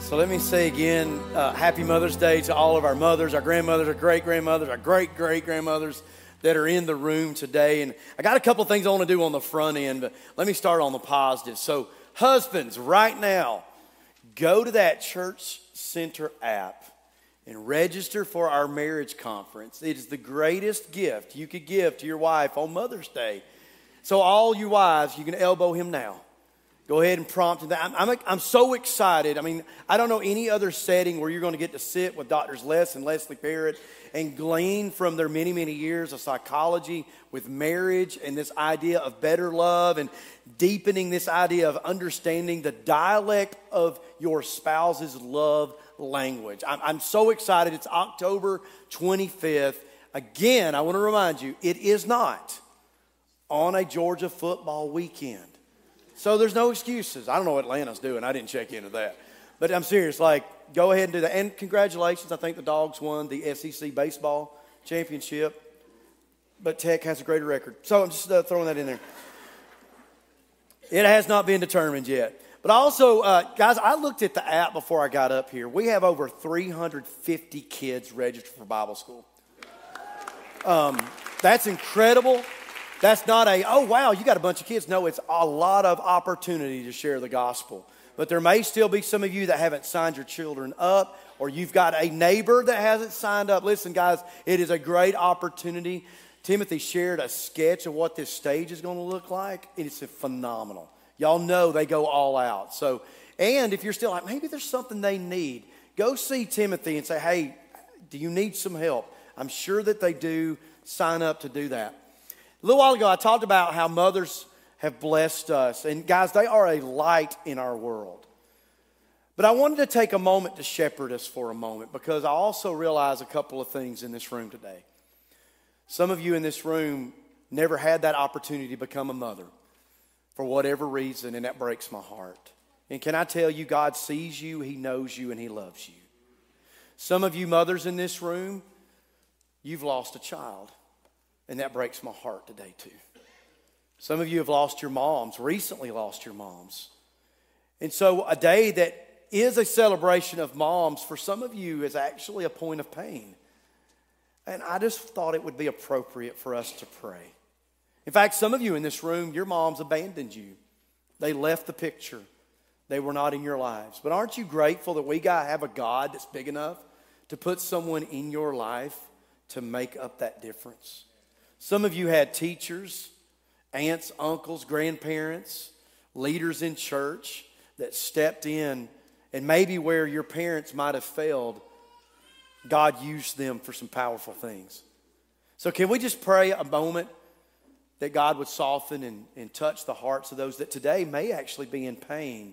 So let me say again, Happy Mother's Day to all of our mothers, our grandmothers, our great-grandmothers, our great-great-grandmothers that are in the room today. And I got a couple things I want to do on the front end, but let me start on the positive. So husbands, right now, go to that Church Center app and register for our marriage conference. It is the greatest gift you could give to your wife on Mother's Day. So all you wives, you can elbow him now. Go ahead and prompt him. I'm so excited. I mean, I don't know any other setting where you're going to get to sit with Drs. Les and Leslie Parrott and glean from their many, many years of psychology with marriage and this idea of better love and deepening this idea of understanding the dialect of your spouse's love language. I'm so excited. It's October 25th. Again, I want to remind you, it is not on a Georgia football weekend. So there's no excuses. I don't know what Atlanta's doing. I didn't check into that. But I'm serious. Go ahead and do that. And congratulations. I think the Dogs won the SEC baseball championship. But Tech has a greater record. So I'm just throwing that in there. It has not been determined yet. But also, guys, I looked at the app before I got up here. We have over 350 kids registered for Bible school. That's incredible. That's not oh, wow, you got a bunch of kids. No, it's a lot of opportunity to share the gospel. But there may still be some of you that haven't signed your children up, or you've got a neighbor that hasn't signed up. Listen, guys, it is a great opportunity. Timothy shared a sketch of what this stage is going to look like. It's phenomenal. Y'all know they go all out. So, and if you're still like, maybe there's something they need, go see Timothy and say, hey, do you need some help? I'm sure that they do. Sign up to do that. A little while ago, I talked about how mothers have blessed us. And guys, they are a light in our world. But I wanted to take a moment to shepherd us for a moment, because I also realize a couple of things in this room today. Some of you in this room never had that opportunity to become a mother for whatever reason, and that breaks my heart. And can I tell you, God sees you, He knows you, and He loves you. Some of you mothers in this room, you've lost a child. And that breaks my heart today too. Some of you have lost your moms, recently lost your moms. And so a day that is a celebration of moms, for some of you is actually a point of pain. And I just thought it would be appropriate for us to pray. In fact, some of you in this room, your moms abandoned you. They left the picture. They were not in your lives. But aren't you grateful that we have a God that's big enough to put someone in your life to make up that difference? Some of you had teachers, aunts, uncles, grandparents, leaders in church that stepped in, and maybe where your parents might have failed, God used them for some powerful things. So can we just pray a moment that God would soften and touch the hearts of those that today may actually be in pain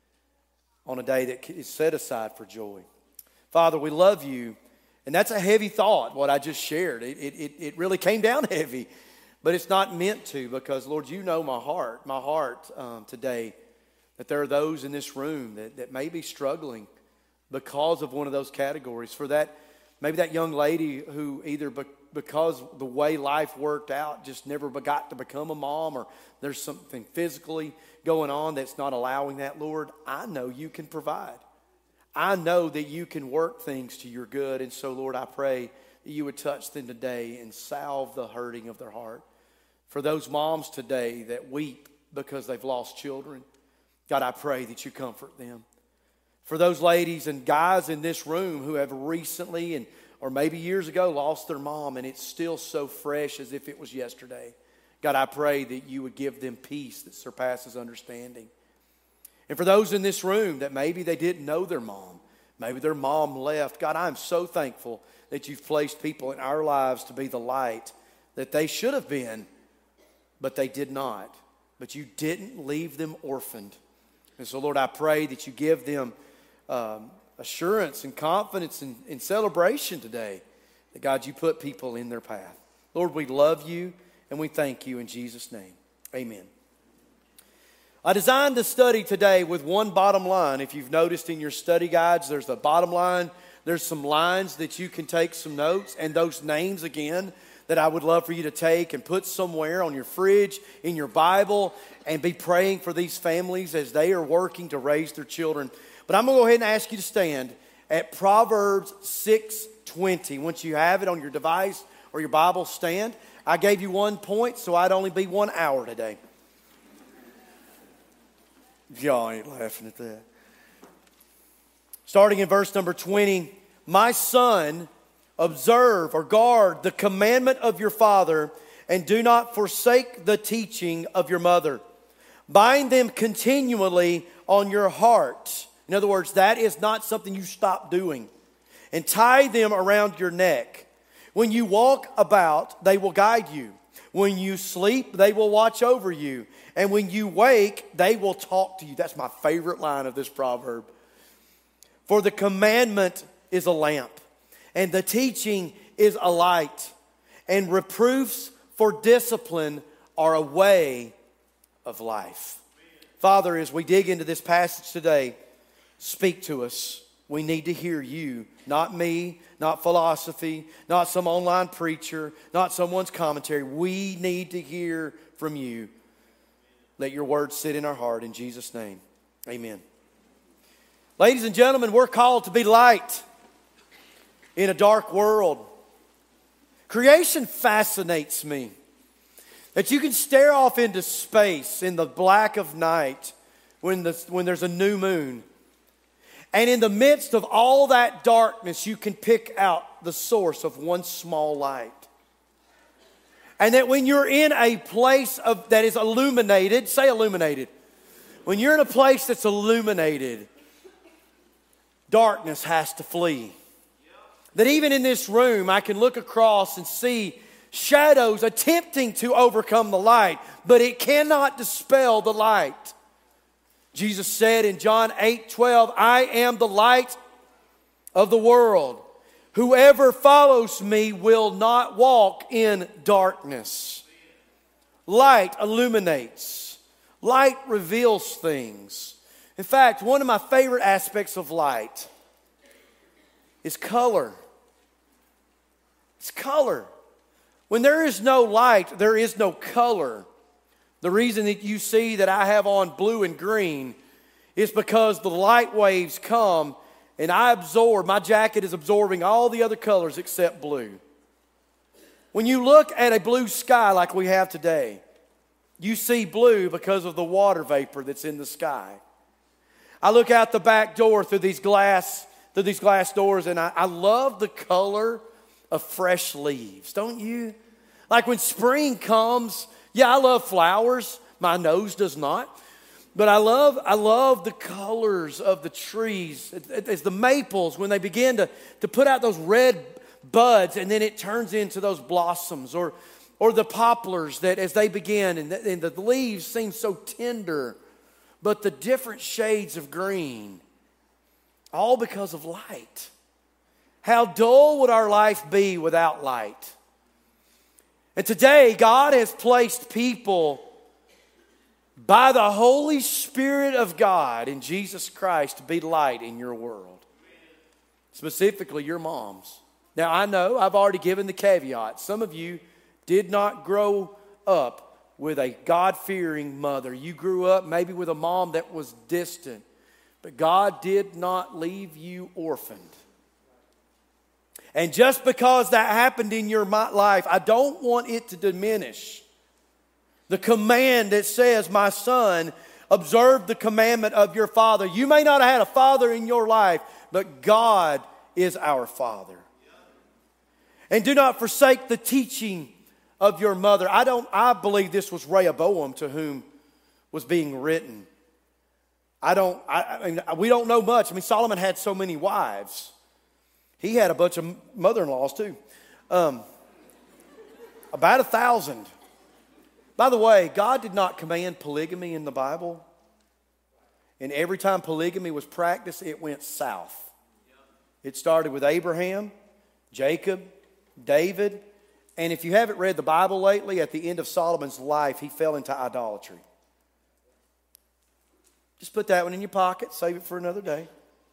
on a day that is set aside for joy? Father, we love you. And that's a heavy thought, what I just shared. It really came down heavy, but it's not meant to, because, Lord, you know my heart today, that there are those in this room that may be struggling because of one of those categories. For that, maybe that young lady who either because the way life worked out just never got to become a mom, or there's something physically going on that's not allowing that, Lord, I know you can provide. I know that you can work things to your good. And so, Lord, I pray that you would touch them today and salve the hurting of their heart. For those moms today that weep because they've lost children, God, I pray that you comfort them. For those ladies and guys in this room who have recently or maybe years ago lost their mom, and it's still so fresh as if it was yesterday, God, I pray that you would give them peace that surpasses understanding. And for those in this room that maybe they didn't know their mom, maybe their mom left, God, I'm so thankful that you've placed people in our lives to be the light that they should have been, but they did not. But you didn't leave them orphaned. And so, Lord, I pray that you give them assurance and confidence and celebration today, that, God, you put people in their path. Lord, we love you and we thank you in Jesus' name. Amen. I designed the study today with one bottom line. If you've noticed in your study guides, there's a bottom line. There's some lines that you can take some notes, and those names again that I would love for you to take and put somewhere on your fridge, in your Bible, and be praying for these families as they are working to raise their children. But I'm going to go ahead and ask you to stand at Proverbs 6:20. Once you have it on your device or your Bible, stand. I gave you 1 point, so I'd only be 1 hour today. Y'all ain't laughing at that. Starting in verse number 20. My son, observe or guard the commandment of your father, and do not forsake the teaching of your mother. Bind them continually on your heart. In other words, that is not something you stop doing. And tie them around your neck. When you walk about, they will guide you. When you sleep, they will watch over you. And when you wake, they will talk to you. That's my favorite line of this proverb. For the commandment is a lamp, and the teaching is a light, and reproofs for discipline are a way of life. Father, as we dig into this passage today, speak to us. We need to hear you, not me, not philosophy, not some online preacher, not someone's commentary. We need to hear from you. Let your word sit in our heart in Jesus' name. Amen. Ladies and gentlemen, we're called to be light in a dark world. Creation fascinates me. That you can stare off into space in the black of night when there's a new moon. And in the midst of all that darkness, you can pick out the source of one small light. And that when you're in a place that is illuminated, say illuminated. When you're in a place that's illuminated, darkness has to flee. That even in this room, I can look across and see shadows attempting to overcome the light, but it cannot dispel the light. Jesus said in John 8:12, I am the light of the world. Whoever follows me will not walk in darkness. Light illuminates. Light reveals things. In fact, one of my favorite aspects of light is color. It's color. When there is no light, there is no color. The reason that you see that I have on blue and green is because the light waves come and my jacket is absorbing all the other colors except blue. When you look at a blue sky like we have today, you see blue because of the water vapor that's in the sky. I look out the back door through these glass doors, and I love the color of fresh leaves, don't you? Like when spring comes, yeah, I love flowers. My nose does not. But I love the colors of the trees. As the maples, when they begin to put out those red buds, and then it turns into those blossoms. Or the poplars that as they begin, and the leaves seem so tender, but the different shades of green, all because of light. How dull would our life be without light? And today, God has placed people by the Holy Spirit of God in Jesus Christ to be light in your world. Specifically, your moms. Now, I know I've already given the caveat. Some of you did not grow up with a God-fearing mother. You grew up maybe with a mom that was distant. But God did not leave you orphaned. And just because that happened in your life, I don't want it to diminish the command that says, my son, observe the commandment of your father. You may not have had a father in your life, but God is our Father. And do not forsake the teaching of your mother. I believe this was Rehoboam to whom was being written. We don't know much. I mean, Solomon had so many wives. He had a bunch of mother-in-laws too. About 1,000. By the way, God did not command polygamy in the Bible. And every time polygamy was practiced, it went south. It started with Abraham, Jacob, David. And if you haven't read the Bible lately, at the end of Solomon's life, he fell into idolatry. Just put that one in your pocket, save it for another day.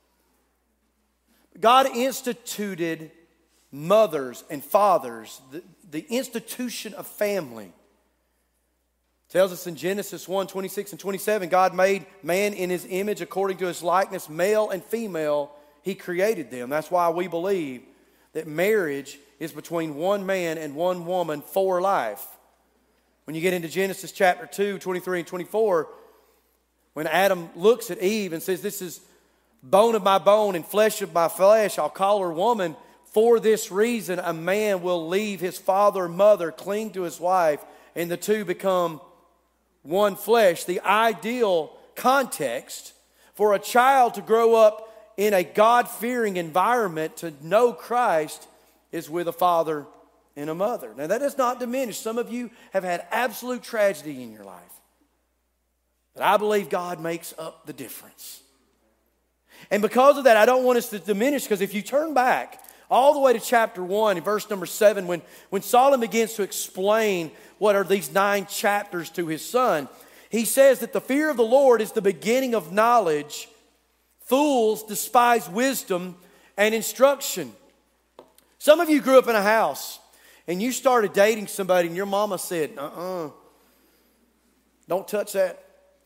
God instituted mothers and fathers, the institution of family, Tells us in Genesis 1, 26 and 27, God made man in his image according to his likeness, male and female, he created them. That's why we believe that marriage is between one man and one woman for life. When you get into Genesis chapter 2, 23 and 24, when Adam looks at Eve and says, this is bone of my bone and flesh of my flesh, I'll call her woman. For this reason, a man will leave his father and mother, cling to his wife, and the two become one flesh. The ideal context for a child to grow up in a God-fearing environment to know Christ is with a father and a mother. Now that does not diminish. Some of you have had absolute tragedy in your life. But I believe God makes up the difference. And because of that, I don't want us to diminish, because if you turn back all the way to chapter 1 and verse number 7, when Solomon begins to explain what are these 9 chapters to his son, he says that the fear of the Lord is the beginning of knowledge. Fools despise wisdom and instruction. Some of you grew up in a house and you started dating somebody and your mama said, don't touch that.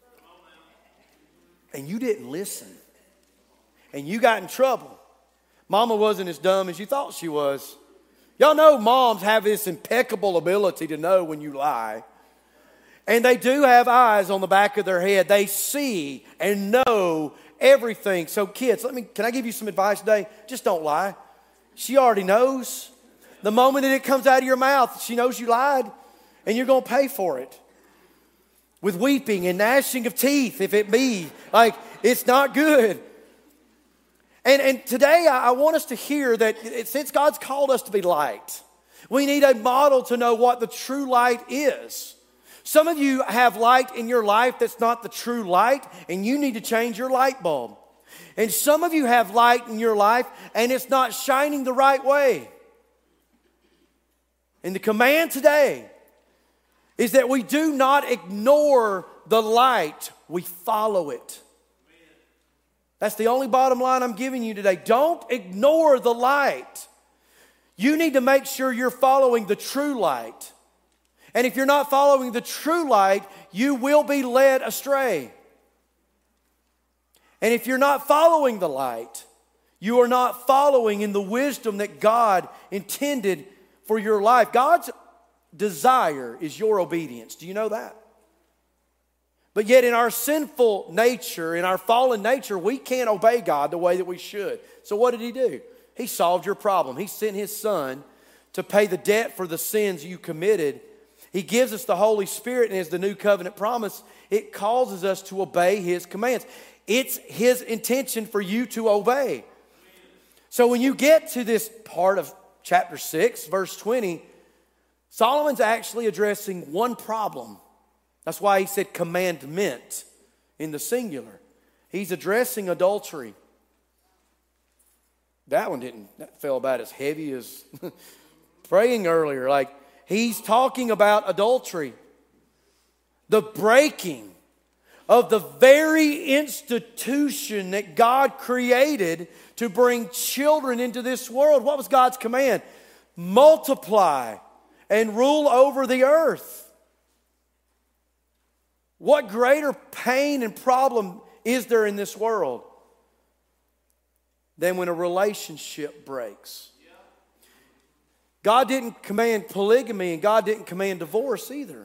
And you didn't listen. And you got in trouble. Mama wasn't as dumb as you thought she was. Y'all know moms have this impeccable ability to know when you lie. And they do have eyes on the back of their head. They see and know everything. So kids, can I give you some advice today? Just don't lie. She already knows. The moment that it comes out of your mouth, she knows you lied. And you're going to pay for it. With weeping and gnashing of teeth, if it be. Like, it's not good. And today I want us to hear that since God's called us to be light, we need a model to know what the true light is. Some of you have light in your life that's not the true light, and you need to change your light bulb. And some of you have light in your life, and it's not shining the right way. And the command today is that we do not ignore the light, we follow it. That's the only bottom line I'm giving you today. Don't ignore the light. You need to make sure you're following the true light. And if you're not following the true light, you will be led astray. And if you're not following the light, you are not following in the wisdom that God intended for your life. God's desire is your obedience. Do you know that? But yet in our sinful nature, in our fallen nature, we can't obey God the way that we should. So what did He do? He solved your problem. He sent His Son to pay the debt for the sins you committed. He gives us the Holy Spirit, and as the new covenant promise, it causes us to obey His commands. It's His intention for you to obey. So when you get to this part of chapter 6, verse 20, Solomon's actually addressing one problem. That's why he said commandment in the singular. He's addressing adultery. That fell about as heavy as praying earlier. Like, he's talking about adultery. The breaking of the very institution that God created to bring children into this world. What was God's command? Multiply and rule over the earth. What greater pain and problem is there in this world than when a relationship breaks? God didn't command polygamy, and God didn't command divorce either.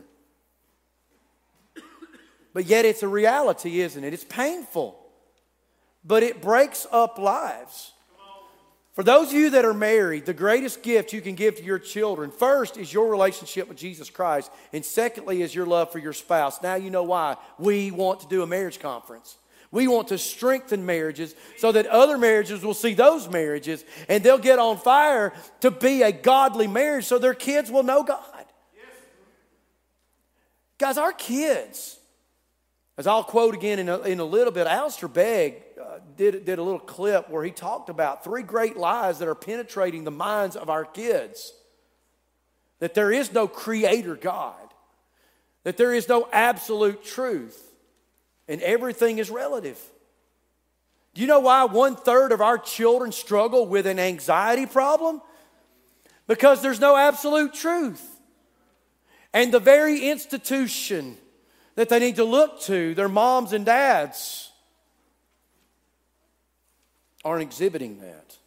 But yet it's a reality, isn't it? It's painful. But it breaks up lives. For those of you that are married, the greatest gift you can give to your children, first is your relationship with Jesus Christ, and secondly is your love for your spouse. Now you know why we want to do a marriage conference. We want to strengthen marriages so that other marriages will see those marriages, and they'll get on fire to be a godly marriage so their kids will know God. Yes. Guys, our kids, as I'll quote again in a little bit, Alistair Begg did a little clip where he talked about 3 great lies that are penetrating the minds of our kids. That there is no creator God. That there is no absolute truth. And everything is relative. Do you know why 1/3 of our children struggle with an anxiety problem? Because there's no absolute truth. And the very institution that they need to look to, their moms and dads, aren't exhibiting that.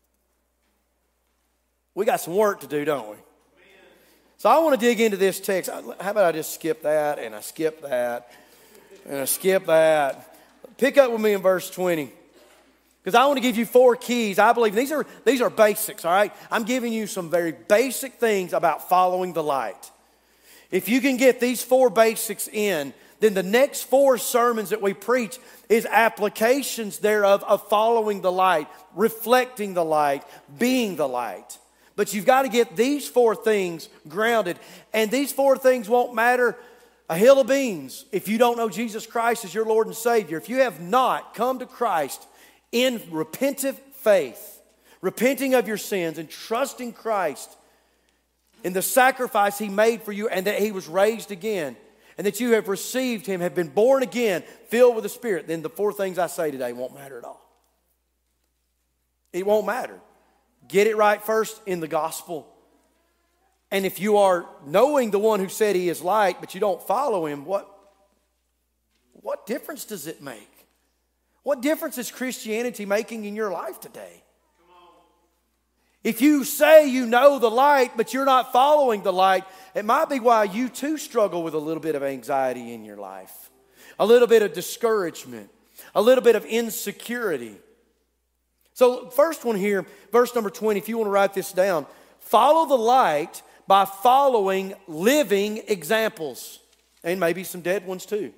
We got some work to do, don't we? So I want to dig into this text. How about I just skip that, and I skip that, and I skip that. Pick up with me in verse 20. Because I want to give you 4 keys. I believe these are basics, all right? I'm giving you some very basic things about following the light. If you can get these 4 basics in, then the next 4 sermons that we preach is applications thereof of following the light, reflecting the light, being the light. But you've got to get these 4 things grounded. And these 4 things won't matter a hill of beans if you don't know Jesus Christ as your Lord and Savior. If you have not come to Christ in repentant faith, repenting of your sins and trusting Christ in the sacrifice He made for you, and that He was raised again, and that you have received Him, have been born again, filled with the Spirit, then the 4 things I say today won't matter at all. It won't matter. Get it right first in the gospel. And if you are knowing the one who said He is light, but you don't follow Him, what difference does it make? What difference is Christianity making in your life today? If you say you know the light, but you're not following the light, it might be why you too struggle with a little bit of anxiety in your life, a little bit of discouragement, a little bit of insecurity. So first one here, verse number 20, if you want to write this down, follow the light by following living examples, and maybe some dead ones too.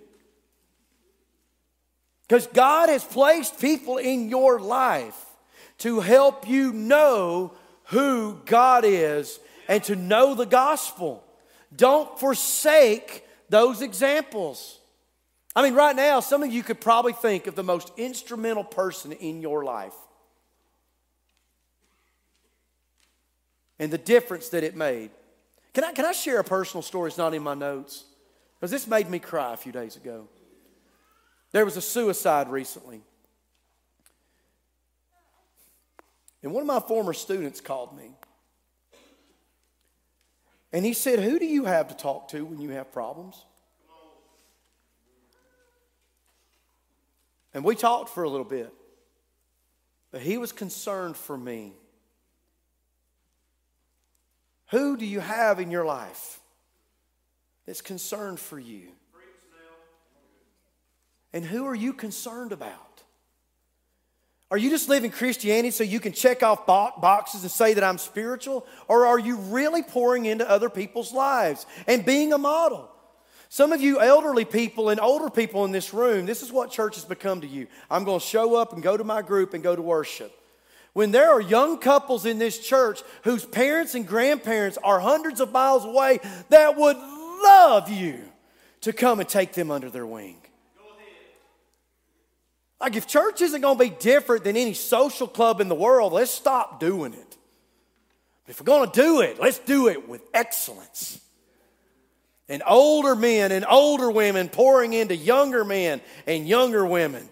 Because God has placed people in your life to help you know who God is and to know the gospel. Don't forsake those examples. I mean, right now, some of you could probably think of the most instrumental person in your life and the difference that it made. Can I share a personal story? It's not in my notes, because this made me cry a few days ago. There was a suicide recently. And one of my former students called me. And he said, "Who do you have to talk to when you have problems?" And we talked for a little bit. But he was concerned for me. Who do you have in your life that's concerned for you? And who are you concerned about? Are you just living Christianity so you can check off boxes and say that I'm spiritual? Or are you really pouring into other people's lives and being a model? Some of you elderly people and older people in this room, this is what church has become to you. I'm going to show up and go to my group and go to worship. When there are young couples in this church whose parents and grandparents are hundreds of miles away that would love you to come and take them under their wing. Like, if church isn't going to be different than any social club in the world, let's stop doing it. If we're going to do it, let's do it with excellence. And older men and older women pouring into younger men and younger women.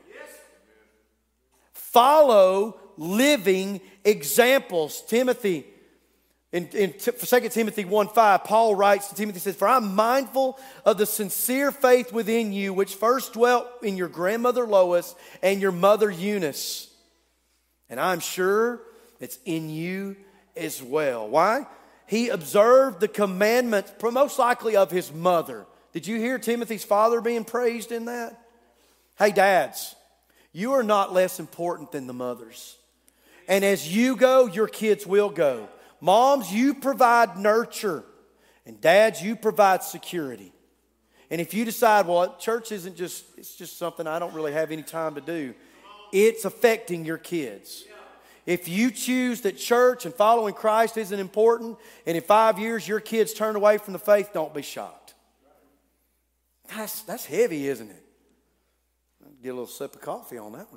Follow living examples. Timothy, in 2 Timothy 1:5, Paul writes to Timothy, says, "For I'm mindful of the sincere faith within you, which first dwelt in your grandmother Lois and your mother Eunice. And I'm sure it's in you as well." Why? He observed the commandments, most likely of his mother. Did you hear Timothy's father being praised in that? Hey, dads, you are not less important than the mothers. And as you go, your kids will go. Moms, you provide nurture. And dads, you provide security. And if you decide, well, church isn't just, it's just something I don't really have any time to do, it's affecting your kids. If you choose that church and following Christ isn't important, and in 5 years your kids turn away from the faith, don't be shocked. That's heavy, isn't it? Get a little sip of coffee on that one.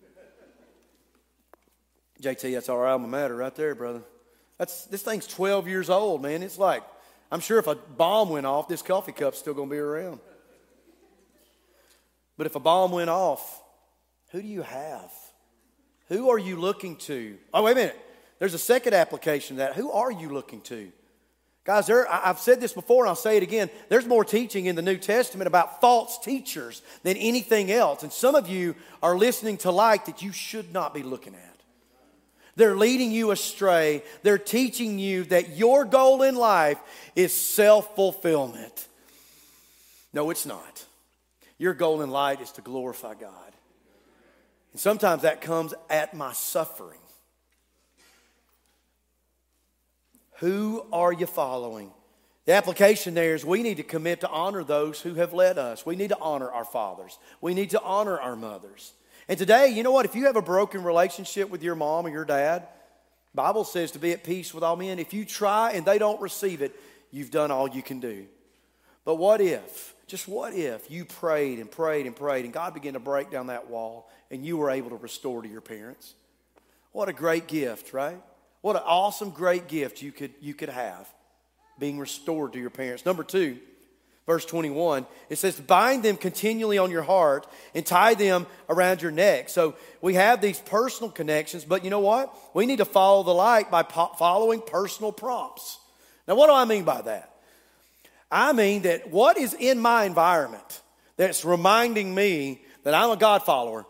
JT, that's our alma mater right there, brother. This thing's 12 years old, man. It's like, I'm sure if a bomb went off, this coffee cup's still going to be around. But if a bomb went off, who do you have? Who are you looking to? Oh, wait a minute. There's a second application of that. Who are you looking to? Guys, I've said this before and I'll say it again. There's more teaching in the New Testament about false teachers than anything else. And some of you are listening to light that you should not be looking at. They're leading you astray. They're teaching you that your goal in life is self-fulfillment. No, it's not. Your goal in life is to glorify God. And sometimes that comes at my suffering. Who are you following? The application there is we need to commit to honor those who have led us. We need to honor our fathers. We need to honor our mothers. And today, you know what? If you have a broken relationship with your mom or your dad, the Bible says to be at peace with all men. If you try and they don't receive it, you've done all you can do. But what if, just what if you prayed and prayed and prayed and God began to break down that wall and you were able to restore to your parents? What a great gift, right? What an awesome, great gift you could have, being restored to your parents. Number 2, verse 21, it says, bind them continually on your heart and tie them around your neck. So we have these personal connections, but you know what? We need to follow the light by following personal prompts. Now, what do I mean by that? I mean that what is in my environment that's reminding me that I'm a God follower.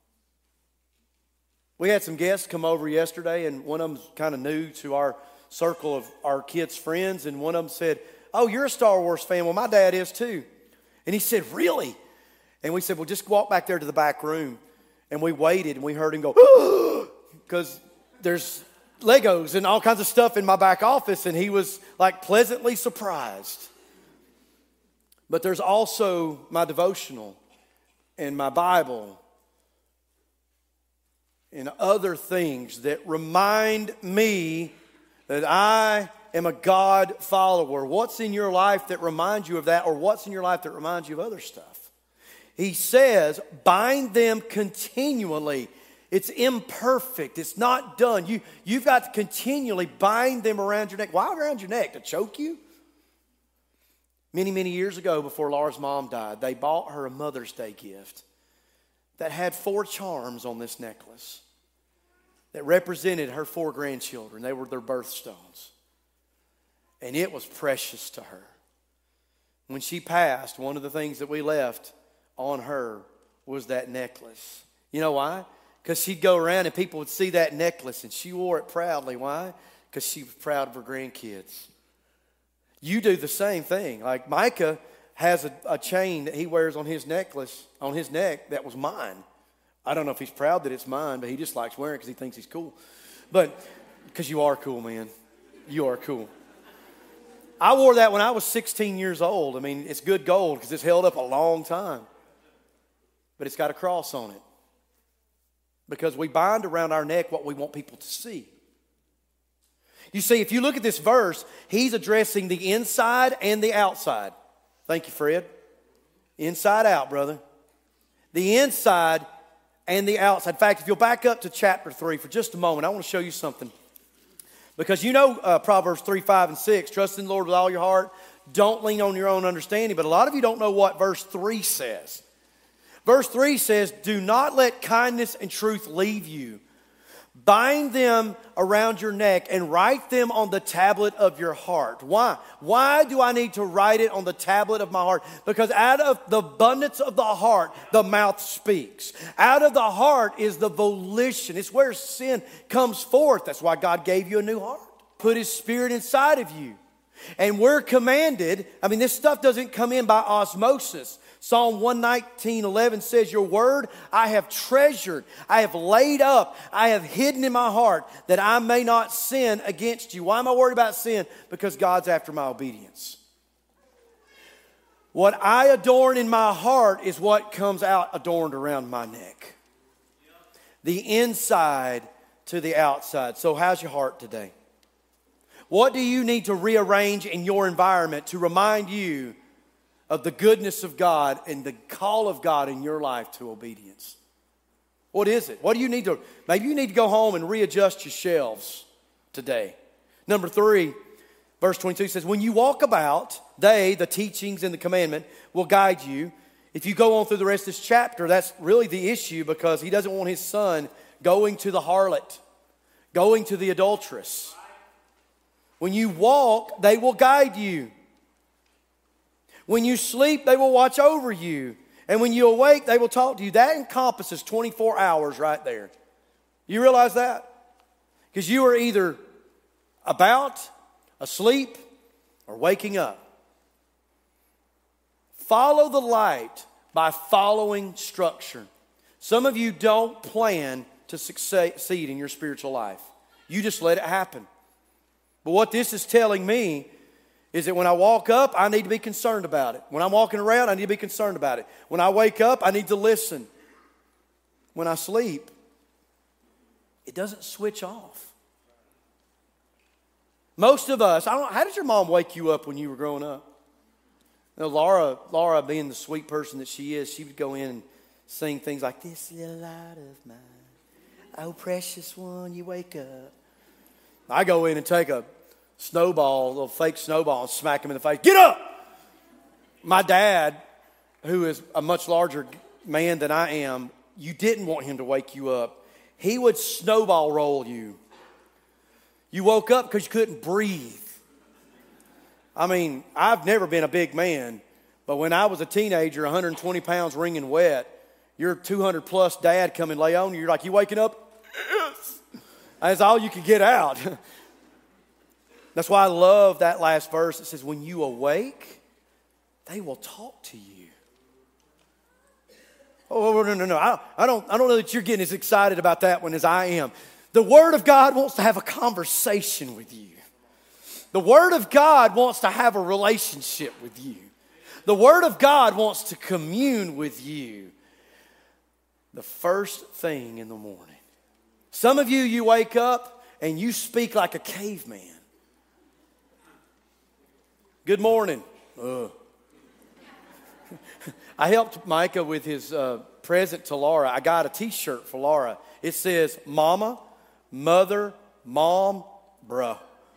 We had some guests come over yesterday, and one of them's kind of new to our circle of our kids' friends, and one of them said, oh, you're a Star Wars fan. Well, my dad is too. And he said, really? And we said, well, just walk back there to the back room. And we waited, and we heard him go, because there's Legos and all kinds of stuff in my back office, and he was like pleasantly surprised. But there's also my devotional and my Bible and other things that remind me that I am a God follower. What's in your life that reminds you of that, or what's in your life that reminds you of other stuff? He says, bind them continually. It's imperfect. It's not done. You've got to continually bind them around your neck. Why around your neck? To choke you? Many, many years ago, before Laura's mom died, they bought her a Mother's Day gift that had 4 charms on this necklace that represented her 4 grandchildren. They were their birthstones. And it was precious to her. When she passed, one of the things that we left on her was that necklace. You know why? Because she'd go around and people would see that necklace, and she wore it proudly. Why? Because she was proud of her grandkids. You do the same thing. Like Micah has a chain that he wears on his necklace, on his neck, that was mine. I don't know if he's proud that it's mine, but he just likes wearing it because he thinks he's cool. But, because you are cool, man. You are cool. I wore that when I was 16 years old. I mean, it's good gold because it's held up a long time. But it's got a cross on it. Because we bind around our neck what we want people to see. You see, if you look at this verse, he's addressing the inside and the outside. Thank you, Fred. Inside out, brother. The inside and the outside. In fact, if you'll back up to chapter 3 for just a moment, I want to show you something. Because you know Proverbs 3, 5, and 6, trust in the Lord with all your heart. Don't lean on your own understanding. But a lot of you don't know what verse 3 says. Verse 3 says, do not let kindness and truth leave you. Bind them around your neck and write them on the tablet of your heart. Why? Why do I need to write it on the tablet of my heart? Because out of the abundance of the heart, the mouth speaks. Out of the heart is the volition. It's where sin comes forth. That's why God gave you a new heart. Put His Spirit inside of you. And we're commanded, this stuff doesn't come in by osmosis. Psalm 119:11 says, your word I have treasured, I have laid up, I have hidden in my heart that I may not sin against you. Why am I worried about sin? Because God's after my obedience. What I adorn in my heart is what comes out adorned around my neck. The inside to the outside. So how's your heart today? What do you need to rearrange in your environment to remind you of the goodness of God and the call of God in your life to obedience? What is it? What do you need to, maybe you need to go home and readjust your shelves today. Number 3, verse 22 says, when you walk about, they, the teachings and the commandment, will guide you. If you go on through the rest of this chapter, that's really the issue because he doesn't want his son going to the harlot, going to the adulteress. When you walk, they will guide you. When you sleep, they will watch over you. And when you awake, they will talk to you. That encompasses 24 hours right there. You realize that? Because you are either about, asleep, or waking up. Follow the light by following structure. Some of you don't plan to succeed in your spiritual life. You just let it happen. But what this is telling me is that when I walk up, I need to be concerned about it. When I'm walking around, I need to be concerned about it. When I wake up, I need to listen. When I sleep, it doesn't switch off. Most of us, how did your mom wake you up when you were growing up? You know, Laura, being the sweet person that she is, she would go in and sing things like, "This little light of mine, oh precious one, you wake up." I go in and take a little fake snowball, and smack him in the face. "Get up!" My dad, who is a much larger man than I am, you didn't want him to wake you up. He would snowball roll you. You woke up because you couldn't breathe. I mean, I've never been a big man, but when I was a teenager, 120 pounds wringing wet, your 200 plus dad come and lay on you. You're like, "You waking up?" "Yes." That's all you could get out. That's why I love that last verse. It says, when you awake, they will talk to you. Oh, no. I don't know that you're getting as excited about that one as I am. The Word of God wants to have a conversation with you. The Word of God wants to have a relationship with you. The Word of God wants to commune with you the first thing in the morning. Some of you wake up and you speak like a caveman. "Good morning." I helped Micah with his present to Laura. I got a t-shirt for Laura. It says, "Mama, Mother, Mom, Bruh."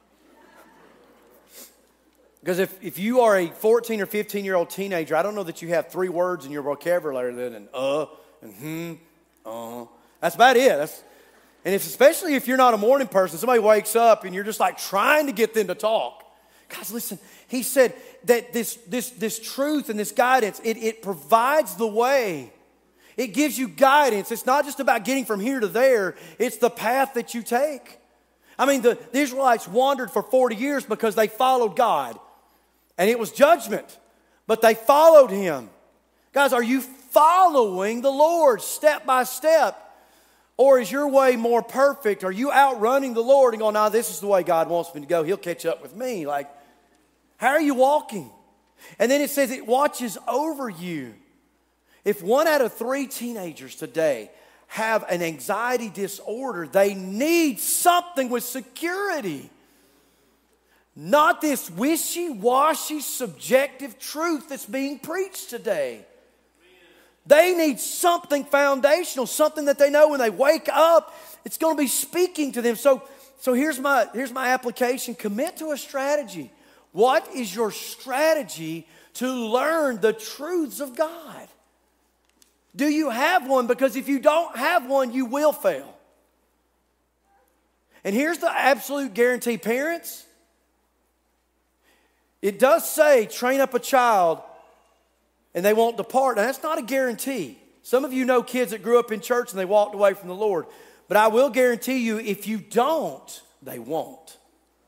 Because if you are a 14 or 15-year-old teenager, I don't know that you have 3 words in your vocabulary than and That's about it. Especially if you're not a morning person, somebody wakes up and you're just like trying to get them to talk. Guys, listen, he said that this truth and this guidance, it provides the way. It gives you guidance. It's not just about getting from here to there. It's the path that you take. I mean, the Israelites wandered for 40 years because they followed God. And it was judgment, but they followed Him. Guys, are you following the Lord step by step? Or is your way more perfect? Are you outrunning the Lord and going, "No, this is the way God wants me to go. He'll catch up with me." Like, how are you walking? And then it says it watches over you. If 1 out of 3 teenagers today have an anxiety disorder, they need something with security. Not this wishy-washy, subjective truth that's being preached today. They need something foundational, something that they know when they wake up, it's going to be speaking to them. So here's my application. Commit to a strategy. What is your strategy to learn the truths of God? Do you have one? Because if you don't have one, you will fail. And here's the absolute guarantee, parents. It does say, train up a child and they won't depart. And that's not a guarantee. Some of you know kids that grew up in church and they walked away from the Lord. But I will guarantee you, if you don't, they won't.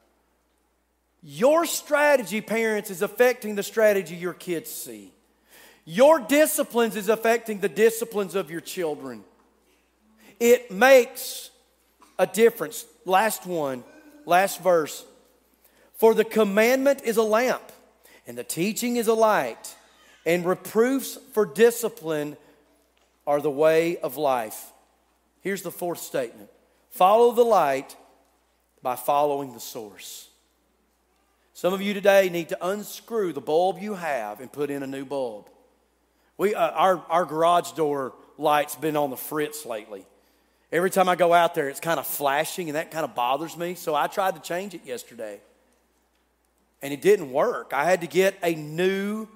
Your strategy, parents, is affecting the strategy your kids see. Your disciplines is affecting the disciplines of your children. It makes a difference. Last verse. For the commandment is a lamp, and the teaching is a light, and reproofs for discipline are the way of life. Here's the 4th statement. Follow the light by following the source. Some of you today need to unscrew the bulb you have and put in a new bulb. Our garage door light's been on the fritz lately. Every time I go out there, it's kind of flashing, and that kind of bothers me. So I tried to change it yesterday, and it didn't work. I had to get a new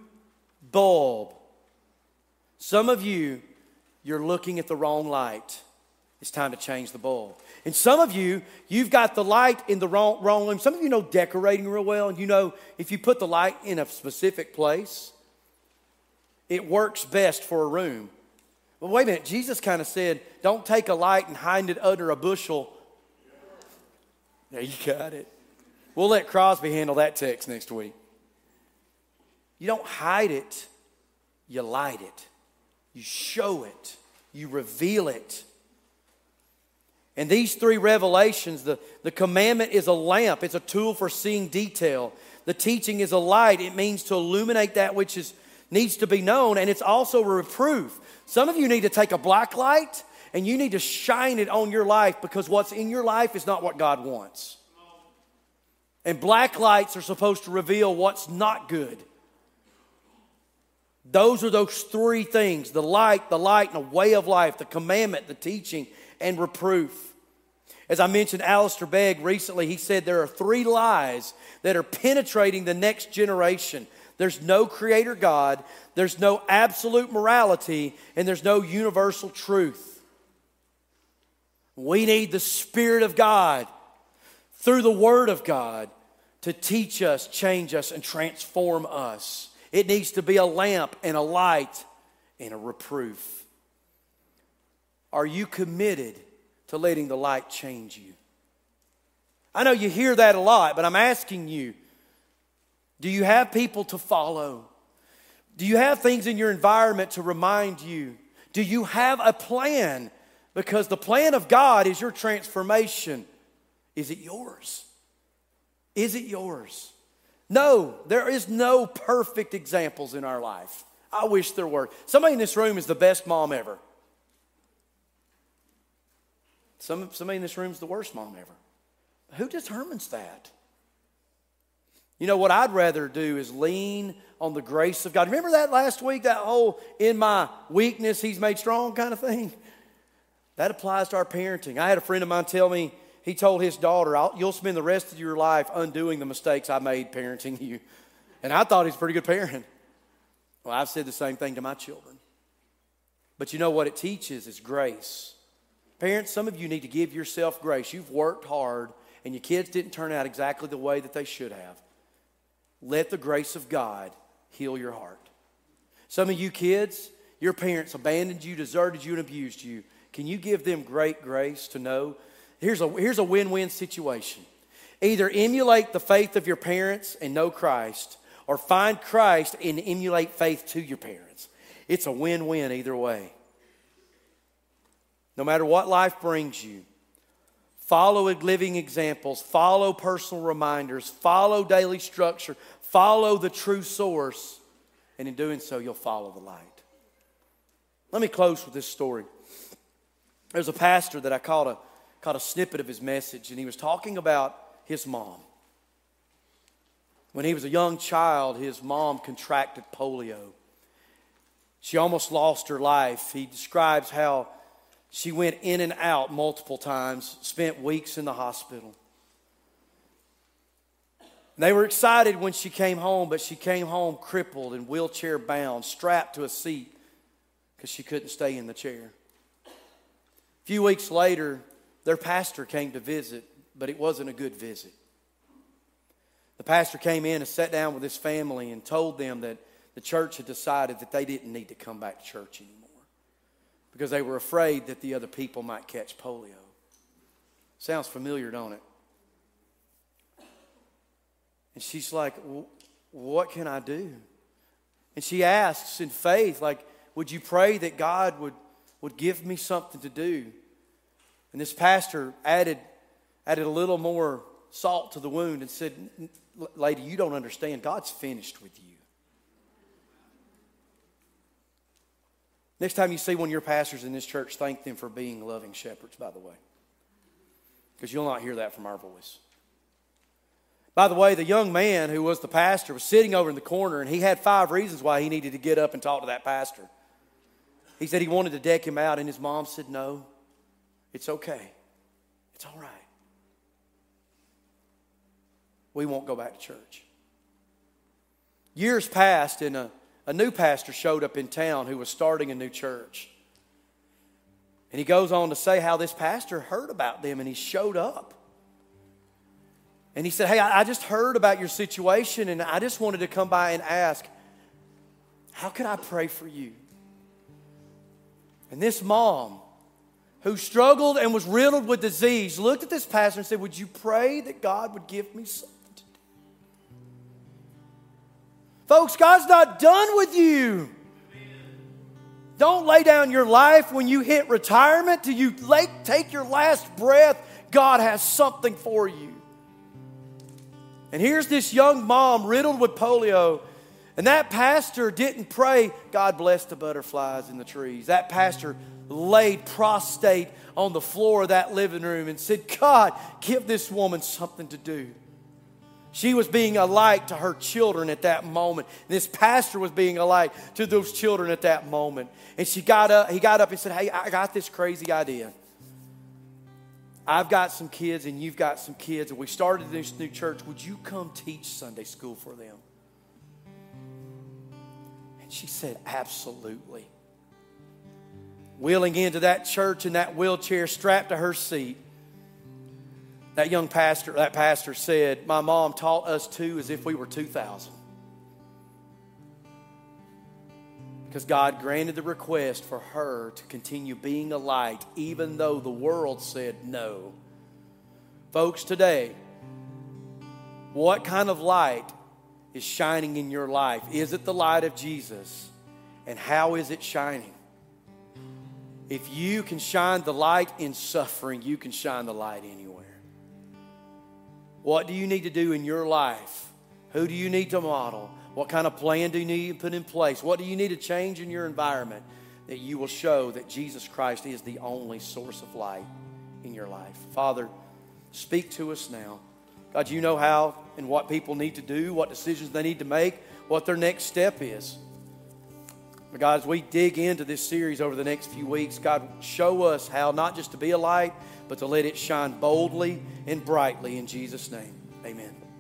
bulb. Some of you, you're looking at the wrong light. It's time to change the bulb. And some of you, you've got the light in the wrong room. Some of you know decorating real well, and you know if you put the light in a specific place, it works best for a room. But wait a minute, Jesus kind of said, don't take a light and hide it under a bushel. There you got it. We'll let Crosby handle that text next week. You don't hide it, you light it. You show it. You reveal it. And these three revelations, the commandment is a lamp. It's a tool for seeing detail. The teaching is a light. It means to illuminate that which needs to be known. And it's also a reproof. Some of you need to take a black light and you need to shine it on your life, because what's in your life is not what God wants. And black lights are supposed to reveal what's not good. Those are those three things: the light, and a way of life, the commandment, the teaching, and reproof. As I mentioned, Alistair Begg recently, he said there are three lies that are penetrating the next generation. There's no creator God, there's no absolute morality, and there's no universal truth. We need the Spirit of God through the Word of God to teach us, change us, and transform us. It needs to be a lamp and a light and a reproof. Are you committed to letting the light change you? I know you hear that a lot, but I'm asking you, do you have people to follow? Do you have things in your environment to remind you? Do you have a plan? Because the plan of God is your transformation. Is it yours? Is it yours? No, there is no perfect examples in our life. I wish there were. Somebody in this room is the best mom ever. Somebody in this room is the worst mom ever. Who determines that? You know, what I'd rather do is lean on the grace of God. Remember that last week, that whole in my weakness he's made strong kind of thing? That applies to our parenting. I had a friend of mine tell me, he told his daughter, you'll spend the rest of your life undoing the mistakes I made parenting you. And I thought he's a pretty good parent. Well, I've said the same thing to my children. But you know what it teaches is grace. Parents, some of you need to give yourself grace. You've worked hard and your kids didn't turn out exactly the way that they should have. Let the grace of God heal your heart. Some of you kids, your parents abandoned you, deserted you, and abused you. Can you give them great grace to know? Here's a win-win situation. Either emulate the faith of your parents and know Christ, or find Christ and emulate faith to your parents. It's a win-win either way. No matter what life brings you, follow living examples, follow personal reminders, follow daily structure, follow the true source, and in doing so, you'll follow the light. Let me close with this story. There's a pastor that I caught a snippet of his message, and he was talking about his mom. When he was a young child, his mom contracted polio. She almost lost her life. He describes how she went in and out multiple times, spent weeks in the hospital. They were excited when she came home, but she came home crippled and wheelchair bound, strapped to a seat because she couldn't stay in the chair. A few weeks later, their pastor came to visit, but it wasn't a good visit. The pastor came in and sat down with his family and told them that the church had decided that they didn't need to come back to church anymore because they were afraid that the other people might catch polio. Sounds familiar, don't it? And she's like, what can I do? And she asks in faith, like, would you pray that God would give me something to do? And this pastor added a little more salt to the wound and said, lady, you don't understand. God's finished with you. Next time you see one of your pastors in this church, thank them for being loving shepherds, by the way. Because you'll not hear that from our voice. By the way, the young man who was the pastor was sitting over in the corner, and he had 5 reasons why he needed to get up and talk to that pastor. He said he wanted to deck him out, and his mom said, no, it's okay. It's all right. We won't go back to church. Years passed, and a new pastor showed up in town who was starting a new church. And he goes on to say how this pastor heard about them and he showed up. And he said, hey, I just heard about your situation and I just wanted to come by and ask, how can I pray for you? And this mom, who struggled and was riddled with disease, looked at this pastor and said, would you pray that God would give me something to do? Folks, God's not done with you. Don't lay down your life when you hit retirement till you take your last breath. God has something for you. And here's this young mom riddled with polio. And that pastor didn't pray, God bless the butterflies in the trees. That pastor laid prostrate on the floor of that living room and said, God, give this woman something to do. She was being a light to her children at that moment. This pastor was being a light to those children at that moment. And he got up and said, hey, I got this crazy idea. I've got some kids and you've got some kids, and we started this new church. Would you come teach Sunday school for them? And she said, absolutely. Wheeling into that church in that wheelchair strapped to her seat, that pastor said, my mom taught us too as if we were 2,000. Because God granted the request for her to continue being a light, even though the world said no. Folks, today, what kind of light is shining in your life? Is it the light of Jesus? And how is it shining? If you can shine the light in suffering, you can shine the light anywhere. What do you need to do in your life? Who do you need to model? What kind of plan do you need to put in place? What do you need to change in your environment that you will show that Jesus Christ is the only source of light in your life? Father, speak to us now. God, you know how and what people need to do, what decisions they need to make, what their next step is. But God, as we dig into this series over the next few weeks, God, show us how not just to be a light, but to let it shine boldly and brightly in Jesus' name. Amen.